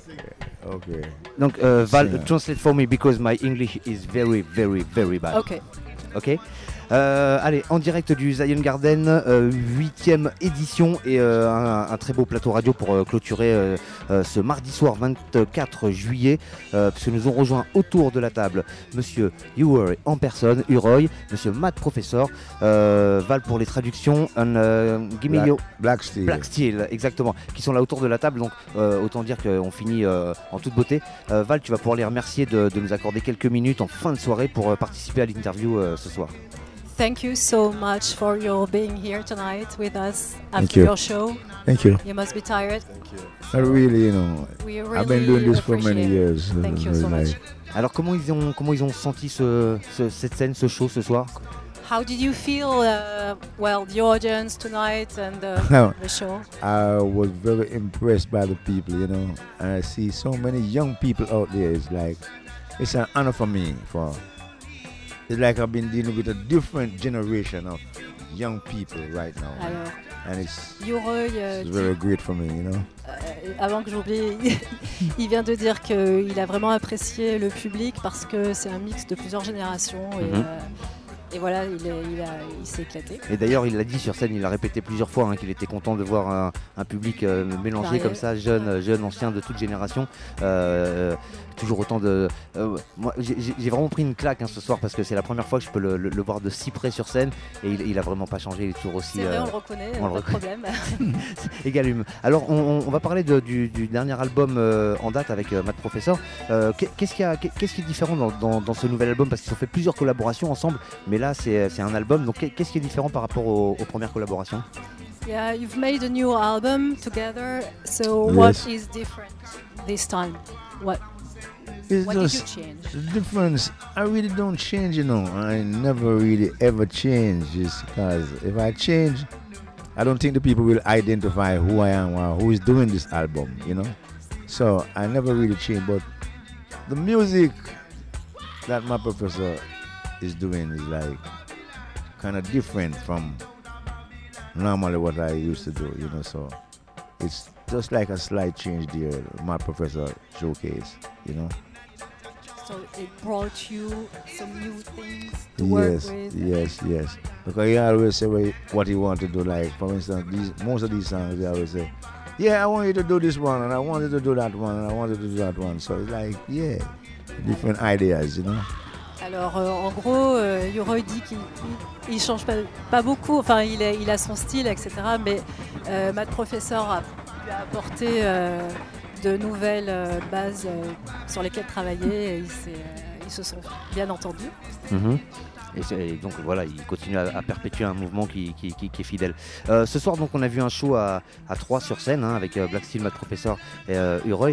Okay. Donc, Val, translate for me because my English is very, very, very bad. Ok. Ok. Allez, en direct du Zion Garden, 8e édition et un très beau plateau radio pour clôturer ce mardi soir 24 juillet, puisque nous ont rejoint autour de la table Monsieur Uroy en personne, Monsieur Matt Professor, Val pour les traductions, Black Steel. Black Steel, exactement, qui sont là autour de la table, donc autant dire qu'on finit en toute beauté. Val, tu vas pouvoir les remercier de nous accorder quelques minutes en fin de soirée pour participer à l'interview ce soir. Thank you so much for your being here tonight with us Thank after you. your show. Thank you. You must be tired. I really, you know, We really I've been doing this for many appreciate it. years. Thank you so much. Alors comment ils ont senti cette scène, ce show ce soir? How did you feel, the audience tonight and the show? I was very impressed by the people, you know, and I see so many young people out there. It's an honor for me. It's like I've been dealing with a different generation of young people right now. Alors, And it's Uroy, very great for me, you know. avant que j'oublie, il vient de dire qu'il a vraiment apprécié le public parce que c'est un mix de plusieurs générations et voilà, il s'est éclaté. Et d'ailleurs, il l'a dit sur scène, il l'a répété plusieurs fois, qu'il était content de voir un public mélangé Varié. comme ça, jeune, ancien, de toute génération. Toujours autant de... moi, j'ai vraiment pris une claque ce soir parce que c'est la première fois que je peux le voir de si près sur scène et il a vraiment pas changé, il est toujours aussi... C'est vrai, on le reconnaît, on le pas de problème. Égalume. Alors, on va parler du dernier album en date avec Matt Professor. Qu'est-ce qui est différent dans ce nouvel album? Parce qu'ils ont fait plusieurs collaborations ensemble, mais là, c'est un album. Donc, qu'est-ce qui est différent par rapport aux premières collaborations? Yeah, you've made a new album together, so Yes. what is different this time? What It's did you just change? the difference. I really don't change, you know. I never really ever change, just because if I change, I don't think the people will identify who I am or who is doing this album, you know. So I never really change, but the music that my professor is doing is like kind of different from normally what I used to do, you know. So it's just like a slight change there. My professor showcase, you know. So it brought you some new things to work with. Yes. Because he always say what he want to do. Like for instance, most of these songs, he always say, "Yeah, I want you to do this one, and I want you to do that one, and I want you to do that one." So it's like, yeah, different ideas, you know. Alors en gros, Uroy dit qu'il change pas beaucoup, enfin il a son style, etc. Mais Matt Professor a pu apporter de nouvelles bases sur lesquelles travailler et ils se sont bien entendus. Et donc voilà, il continue à perpétuer un mouvement qui est fidèle. Ce soir, donc, on a vu un show à 3 sur scène avec Black Steel, Matt Professor et Uroy.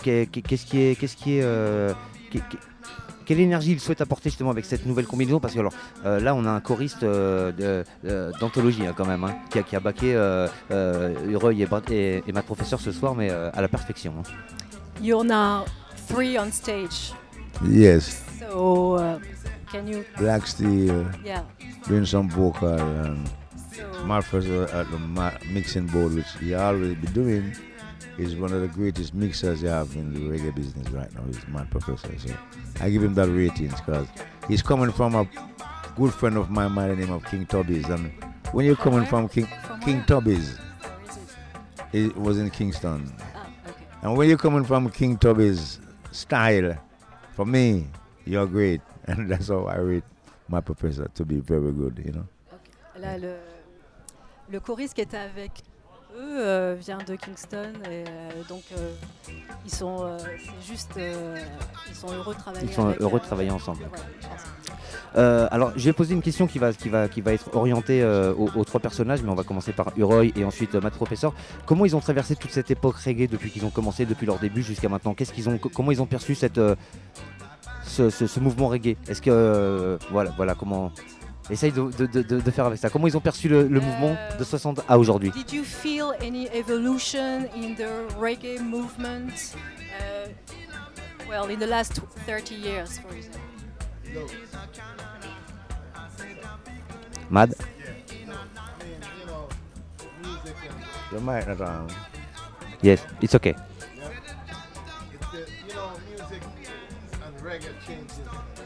Quelle énergie il souhaite apporter justement avec cette nouvelle combinaison? Parce que alors, là, on a un choriste d'anthologie quand même, qui a backé Uroy et Matt Professor ce soir, mais à la perfection. You're now 3 on stage. Yes. So can you? Black Steel Yeah. doing some vocal and So, my professor at the mixing board, which he always be doing, is one of the greatest mixers you have in the reggae business right now. Is my professor. So I give him that ratings because he's coming from a good friend of mine by the name of King Tubby's. And when you're coming from King Tubby's, it was in Kingston. okay. And when you're coming from King Tubby's style, for me, you're great. And that's how I rate my professor to be very good, you know. Okay. Là, le choriste qui était avec eux vient de Kingston et donc ils sont heureux de travailler. Ils sont avec, heureux de travailler ensemble. Voilà, je pense. Alors, je vais poser une question qui va être orientée aux 3 personnages, mais on va commencer par Uroy et ensuite Matt Professor. Comment ils ont traversé toute cette époque reggae depuis qu'ils ont commencé, depuis leur début jusqu'à maintenant? Comment ils ont perçu ce mouvement reggae? Est-ce que voilà comment? Essaye de faire avec ça. Comment ils ont perçu le mouvement de 60 à aujourd'hui? Did you feel any evolution in the reggae movement? In the last 30 years, for example. Mad? You might not Yes, it's okay. music and reggae changes.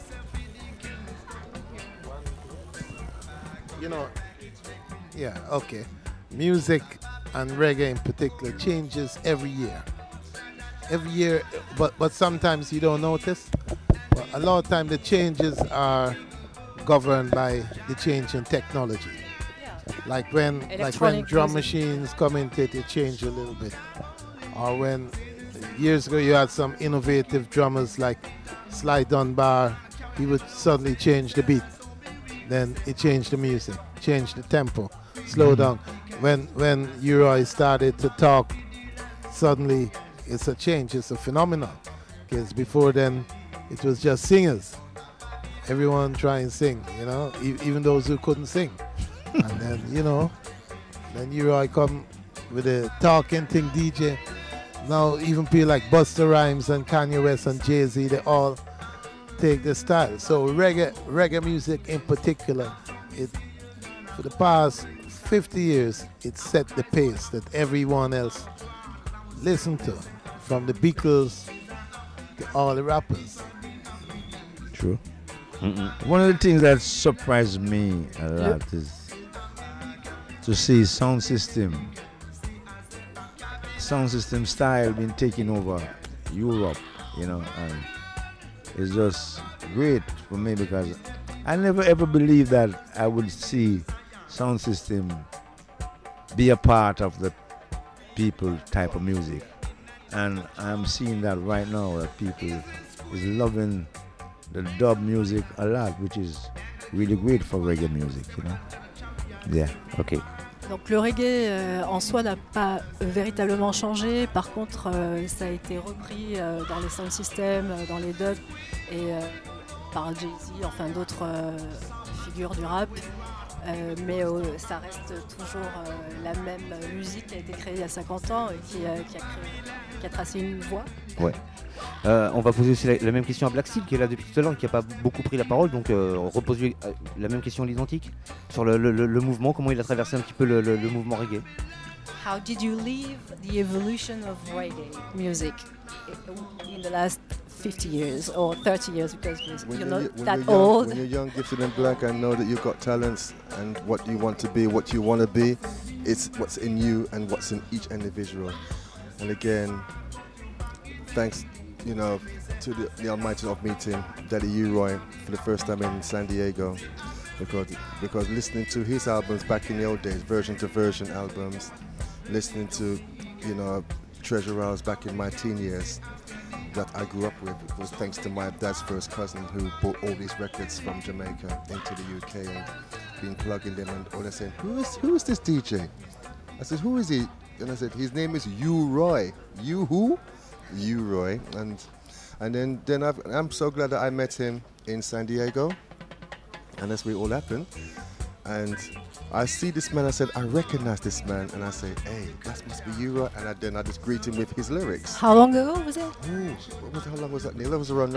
Okay. Music and reggae in particular changes every year. Every year, but sometimes you don't notice. But a lot of time the changes are governed by the change in technology. Like when drum machines come into it, it change a little bit. Or when years ago you had some innovative drummers like Sly Dunbar, he would suddenly change the beat. Then it changed the music, changed the tempo, slow down. When U-Roy started to talk, suddenly it's a change, it's a phenomenon. Because before then it was just singers. Everyone try and sing, even those who couldn't sing. And then, then U-Roy come with a talking thing DJ. Now even people like Busta Rhymes and Kanye West and Jay-Z, they all take the style. So reggae music in particular, for the past 50 years, it set the pace that everyone else listened to, from the Beatles to all the rappers. True. One of the things that surprised me a lot is to see sound system style being taken over Europe, and it's just great for me because I never ever believed that I would see sound system be a part of the people type of music, and I'm seeing that right now that people is loving the dub music a lot, which is really great for reggae music, Yeah. Ok. Donc le reggae en soi n'a pas véritablement changé, par contre ça a été repris dans les sound systems, dans les dubs et par Jay-Z, enfin d'autres figures du rap, mais ça reste toujours la même musique qui a été créée il y a 50 ans et qui a tracé une voie. Ouais. On va poser aussi la même question à Black Steel qui est là depuis tout à l'heure et qui n'a pas beaucoup pris la parole, donc on repose lui la même question à l'identique sur le mouvement, comment il a traversé un petit peu le mouvement reggae. How did you leave the evolution of reggae music in the last 50 years or 30 years, because you're not that old? When you're young, gifted and black, I know that you've got talents and what you want to be, what you want to be, it's what's in you and what's in each individual. And again, thanks to the almighty of meeting Daddy U-Roy for the first time in San Diego, because listening to his albums back in the old days, version to version albums, listening to Treasure House back in my teen years that I grew up with, was thanks to my dad's first cousin who brought all these records from Jamaica into the UK and been plugging them, and all I said, who is this DJ? I said, who is he? And I said, his name is U-Roy. You who? U-Roy. And then I'm so glad that I met him in San Diego, and that's where it all happened. And I see this man, I said, I recognize this man, and I say, hey, that must be U-Roy. And then I just greet him with his lyrics. How long ago was it? How long was that, Neil? That was around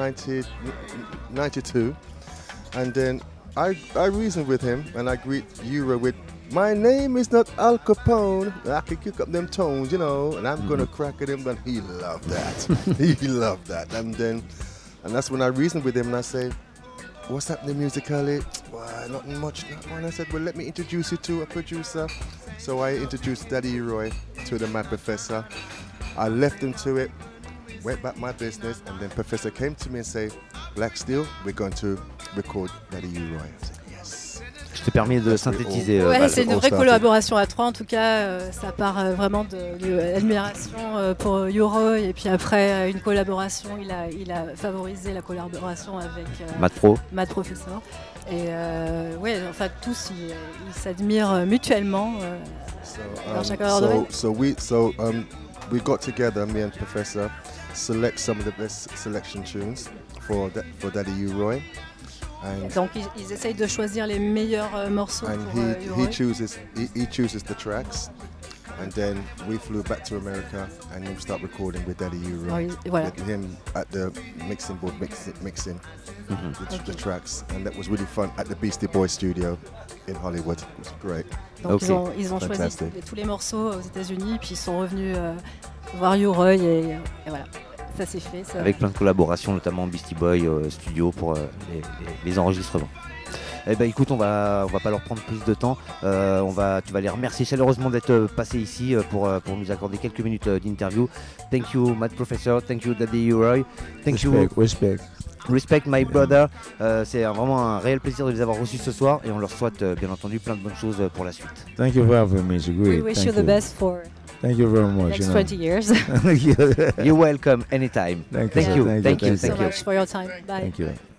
92. And then I reason with him, and I greet U-Roy with, my name is not Al Capone. I can kick up them tones, and I'm gonna crack at him. And he loved that. He loved that. And that's when I reasoned with him, and I say, what's happening musically? Well, not much. And I said, well, let me introduce you to a producer. So I introduced Daddy U-Roy to the Mad Professor. I left him to it, went back my business, and then Professor came to me and said, Black Steel, we're going to record Daddy U-Roy. I said, yes. Je te permets de synthétiser. Ouais, c'est une vraie collaboration à trois. En tout cas, ça part vraiment de l'admiration pour U-Roy, et puis après une collaboration. Il a favorisé la collaboration avec Mad Professor. Et ouais, enfin tous ils s'admirent mutuellement dans chacun leur domaine. So we got together, me and Professor, select some of the best selection tunes for Daddy U-Roy. Donc ils essayent de choisir les meilleurs morceaux pour he chooses the tracks, and then we flew back to America and we start recording with Daddy U-Roy. Voilà. With him at the mixing board mixing the tracks, and that was really fun at the Beastie Boys studio in Hollywood. It was great. Donc ils ont choisi tous les morceaux aux États-Unis, puis ils sont revenus voir U-Roy et voilà. ça s'est fait. Ça. Avec plein de collaborations, notamment Beastie Boy Studio pour les enregistrements. Eh ben écoute, on va pas leur prendre plus de temps. Tu vas les remercier chaleureusement d'être passés ici pour nous accorder quelques minutes d'interview. Thank you, Mad Professor. Thank you, Daddy Uroy. Thank you. Respect, my brother. C'est vraiment un réel plaisir de les avoir reçus ce soir et on leur souhaite bien entendu plein de bonnes choses pour la suite. Thank you for having me. It's great. We wish you the best for Thank you very much. next 20 years. You're welcome anytime. Thank you. Thank you Thank you so much for your time. Bye. Thank you.